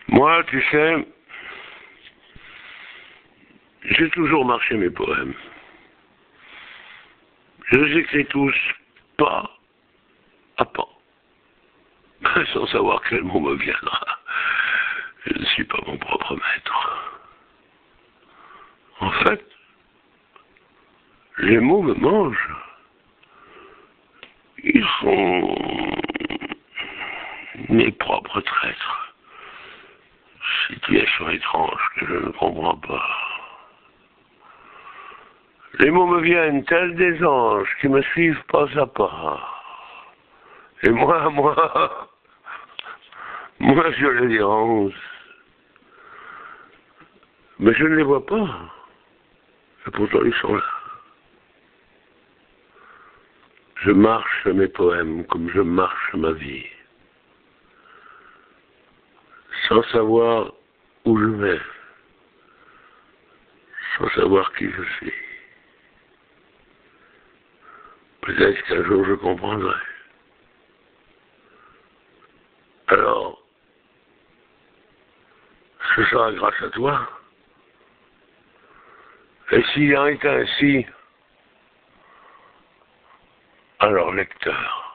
Moi, tu sais, j'ai toujours marché mes poèmes. Je les écris tous pas à pas, sans savoir quel mot me viendra. Je ne suis pas mon propre maître. En fait, les mots me mangent. Ils sont mes propres traîtres. Situation étrange que je ne comprends pas. Les mots me viennent tels des anges qui me suivent pas à pas. Et moi, je les dérange. Mais je ne les vois pas. Et pourtant, ils sont là. Je marche mes poèmes comme je marche ma vie. Sans savoir où je vais. Sans savoir qui je suis. Peut-être qu'un jour je comprendrai. Alors, ce sera grâce à toi. Et s'il en est ainsi, alors lecteur,